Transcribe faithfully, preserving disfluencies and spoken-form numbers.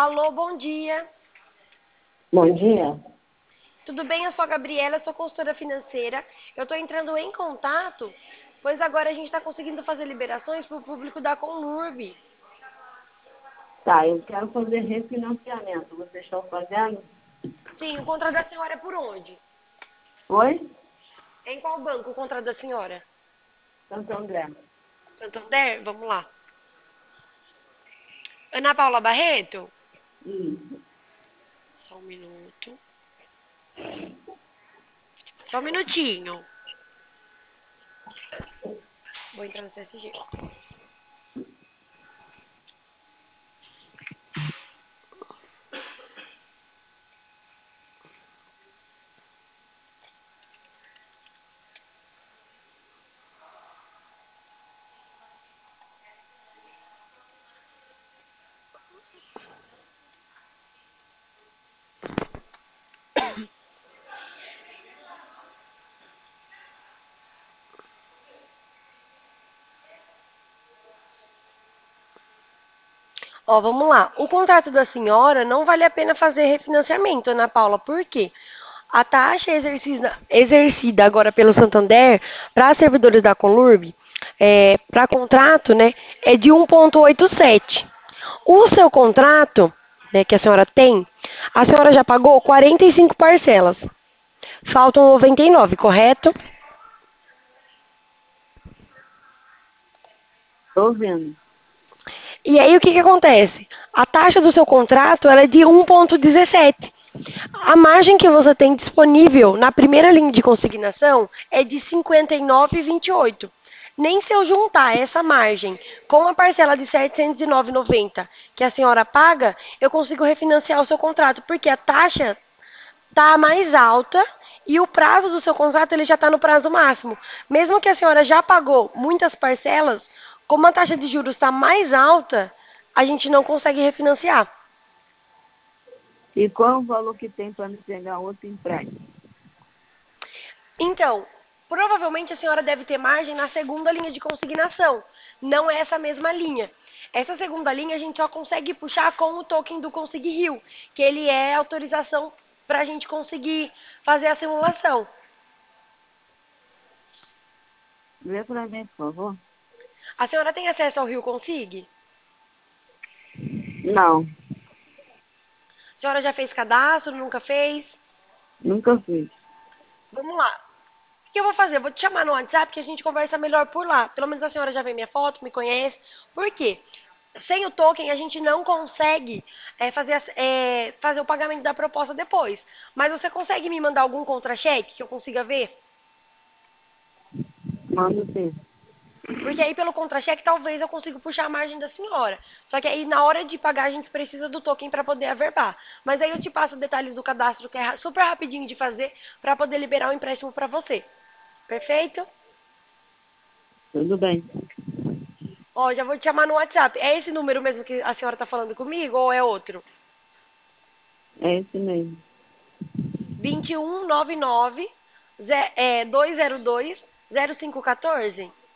Alô, bom dia. Bom dia. Tudo bem? Eu sou a Gabriela, sou consultora financeira. Eu estou entrando em contato, pois agora a gente está conseguindo fazer liberações para o público da Conlurb. Tá, eu quero fazer refinanciamento. Vocês estão fazendo? Sim, o contrato da senhora é por onde? Oi? É em qual banco o contrato da senhora? Santo André. Santander? Vamos lá. Ana Paula Barreto? Isso. Só um minuto. Só um minutinho. Vou entrar no C S G. Ó, vamos lá. O contrato da senhora não vale a pena fazer refinanciamento, Ana Paula. Por quê? A taxa exercida, exercida agora pelo Santander para servidores da Conlurb, é, para contrato, né, é de um vírgula oitenta e sete. O seu contrato, né, que a senhora tem, a senhora já pagou quarenta e cinco parcelas. Faltam noventa e nove, correto? Estou vendo. E aí o que, que acontece? A taxa do seu contrato ela é de um vírgula dezessete. A margem que você tem disponível na primeira linha de consignação é de cinquenta e nove vírgula vinte e oito. Nem se eu juntar essa margem com a parcela de setecentos e nove vírgula noventa que a senhora paga, eu consigo refinanciar o seu contrato, porque a taxa está mais alta e o prazo do seu contrato ele já está no prazo máximo. Mesmo que a senhora já pagou muitas parcelas, como a taxa de juros está mais alta, a gente não consegue refinanciar. E qual é o valor que tem para me pegar outro empréstimo? Então, provavelmente a senhora deve ter margem na segunda linha de consignação, não é essa mesma linha. Essa segunda linha a gente só consegue puxar com o token do Consig Rio, que ele é autorização para a gente conseguir fazer a simulação. Vê para mim, por favor. A senhora tem acesso ao Rio Consig? Não, A senhora já fez cadastro, nunca fez? nunca fiz. Vamos lá. O que eu vou fazer? Eu vou te chamar no WhatsApp que a gente conversa melhor por lá. Pelo menos a senhora já vê minha foto, me conhece. Por quê? Sem o token, a gente não consegue é, fazer, é, fazer o pagamento da proposta depois. Mas você consegue me mandar algum contra-cheque que eu consiga ver? Mando sim. Porque aí, pelo contra-cheque, talvez eu consiga puxar a margem da senhora. Só que aí, na hora de pagar, a gente precisa do token para poder averbar. Mas aí eu te passo detalhes do cadastro, que é super rapidinho de fazer, para poder liberar o empréstimo para você. Perfeito? Tudo bem. Ó, já vou te chamar no WhatsApp. É esse número mesmo que a senhora está falando comigo ou é outro? É esse mesmo. dois um nove nove, é, dois zero dois, zero cinco um quatro?